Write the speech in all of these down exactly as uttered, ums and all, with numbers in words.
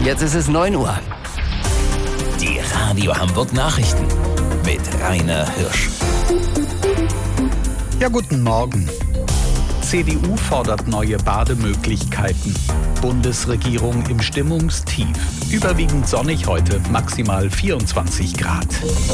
Jetzt ist es neun Uhr. Die Radio Hamburg Nachrichten mit Rainer Hirsch. Ja, guten Morgen. C D U fordert neue Bademöglichkeiten. Bundesregierung im Stimmungstief. Überwiegend sonnig heute, maximal vierundzwanzig Grad.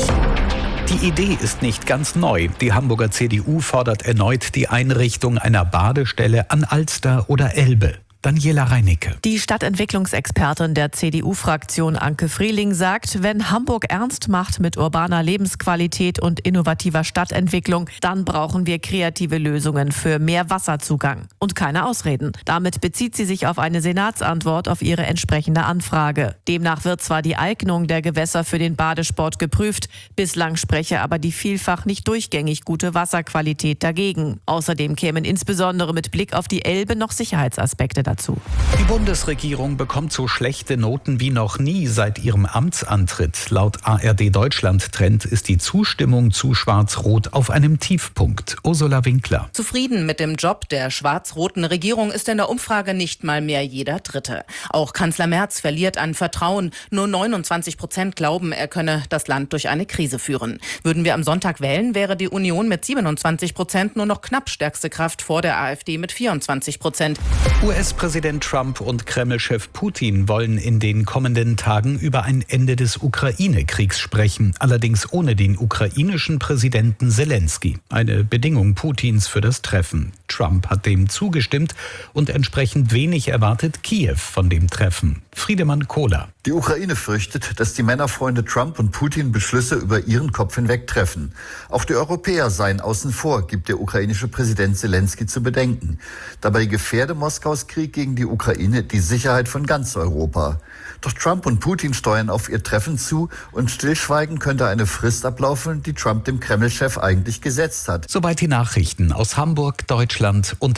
Die Idee ist nicht ganz neu. Die Hamburger C D U fordert erneut die Einrichtung einer Badestelle an Alster oder Elbe. Daniela Reinicke. Die Stadtentwicklungsexpertin der C D U-Fraktion Anke Frieling sagt, wenn Hamburg ernst macht mit urbaner Lebensqualität und innovativer Stadtentwicklung, dann brauchen wir kreative Lösungen für mehr Wasserzugang. Und keine Ausreden. Damit bezieht sie sich auf eine Senatsantwort auf ihre entsprechende Anfrage. Demnach wird zwar die Eignung der Gewässer für den Badesport geprüft, bislang spreche aber die vielfach nicht durchgängig gute Wasserqualität dagegen. Außerdem kämen insbesondere mit Blick auf die Elbe noch Sicherheitsaspekte dazu. Die Bundesregierung bekommt so schlechte Noten wie noch nie seit ihrem Amtsantritt. Laut A R D Deutschland Trend ist die Zustimmung zu Schwarz-Rot auf einem Tiefpunkt. Ursula Winkler. Zufrieden mit dem Job der schwarz-roten Regierung ist in der Umfrage nicht mal mehr jeder Dritte. Auch Kanzler Merz verliert an Vertrauen. Nur neunundzwanzig Prozent glauben, er könne das Land durch eine Krise führen. Würden wir am Sonntag wählen, wäre die Union mit siebenundzwanzig Prozent nur noch knapp stärkste Kraft vor der AfD mit vierundzwanzig Prozent. U S-Präsident Trump und Kreml-Chef Putin wollen in den kommenden Tagen über ein Ende des Ukraine-Kriegs sprechen, allerdings ohne den ukrainischen Präsidenten Selensky. Eine Bedingung Putins für das Treffen. Trump hat dem zugestimmt und entsprechend wenig erwartet Kiew von dem Treffen. Friedemann Kohler. Die Ukraine fürchtet, dass die Männerfreunde Trump und Putin Beschlüsse über ihren Kopf hinweg treffen. Auch die Europäer seien außen vor, gibt der ukrainische Präsident Selensky zu bedenken. Dabei gefährde Moskaus Krieg gegen die Ukraine die Sicherheit von ganz Europa. Doch Trump und Putin steuern auf ihr Treffen zu und stillschweigen könnte eine Frist ablaufen, die Trump dem Kreml-Chef eigentlich gesetzt hat. Soweit die Nachrichten aus Hamburg, Deutschland und